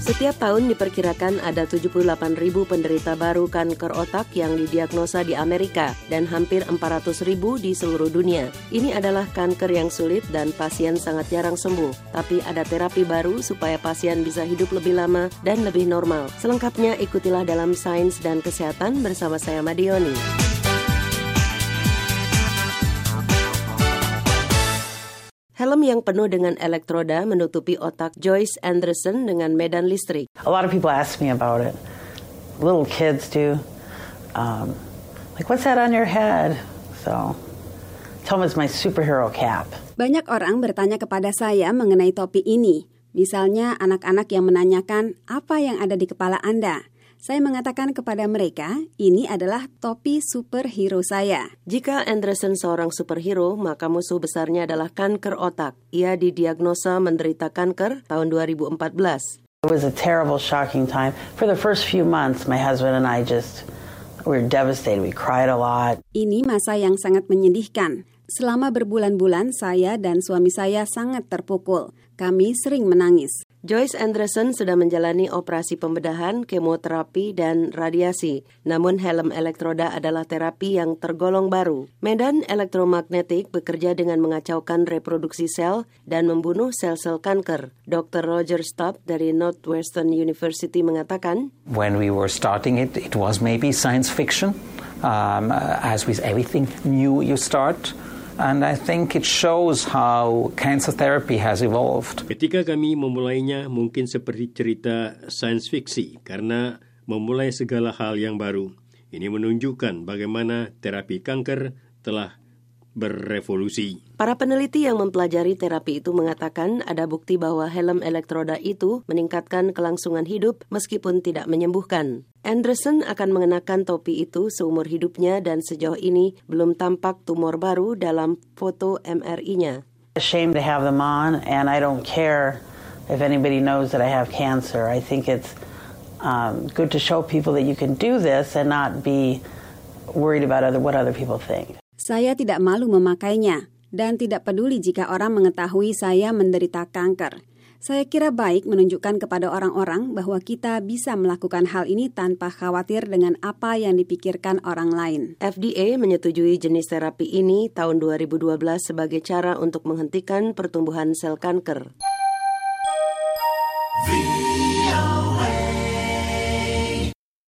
Setiap tahun diperkirakan ada 78.000 penderita baru kanker otak yang didiagnosa di Amerika dan hampir 400.000 di seluruh dunia. Ini adalah kanker yang sulit dan pasien sangat jarang sembuh. Tapi ada terapi baru supaya pasien bisa hidup lebih lama dan lebih normal. Selengkapnya ikutilah dalam Sains dan Kesehatan bersama saya Madioni. Helm yang penuh dengan elektroda menutupi otak Joyce Anderson dengan medan listrik. A lot of people ask me about it. Little kids do. Like, what's that on your head? So, tell them it's my superhero cap. Banyak orang bertanya kepada saya mengenai topi ini. Misalnya anak-anak yang menanyakan, apa yang ada di kepala Anda? Saya mengatakan kepada mereka, ini adalah topi superhero saya. Jika Anderson seorang superhero, maka musuh besarnya adalah kanker otak. Ia didiagnosa menderita kanker tahun 2014. It was a terrible, shocking time. For the first few months, my husband and I we were devastated. We cried a lot. Ini masa yang sangat menyedihkan. Selama berbulan-bulan, saya dan suami saya sangat terpukul. Kami sering menangis. Joyce Anderson sudah menjalani operasi pembedahan, kemoterapi, dan radiasi. Namun helm elektroda adalah terapi yang tergolong baru. Medan elektromagnetik bekerja dengan mengacaukan reproduksi sel dan membunuh sel-sel kanker. Dr. Roger Stubb dari Northwestern University mengatakan, When we were starting it was maybe science fiction. As with everything new you start. And I think it shows how cancer therapy has evolved. Ketika kami memulainya mungkin seperti cerita sains fiksi karena memulai segala hal yang baru. Ini menunjukkan bagaimana terapi kanker telah berevolusi. Para peneliti yang mempelajari terapi itu mengatakan ada bukti bahwa helm elektroda itu meningkatkan kelangsungan hidup meskipun tidak menyembuhkan. Anderson akan mengenakan topi itu seumur hidupnya dan sejauh ini belum tampak tumor baru dalam foto MRI-nya. Ashamed to have them on, and I don't care if anybody knows that I have cancer. I think it's good to show people that you can do this and not be worried about what other people think. Saya tidak malu memakainya dan tidak peduli jika orang mengetahui saya menderita kanker. Saya kira baik menunjukkan kepada orang-orang bahwa kita bisa melakukan hal ini tanpa khawatir dengan apa yang dipikirkan orang lain. FDA menyetujui jenis terapi ini tahun 2012 sebagai cara untuk menghentikan pertumbuhan sel kanker.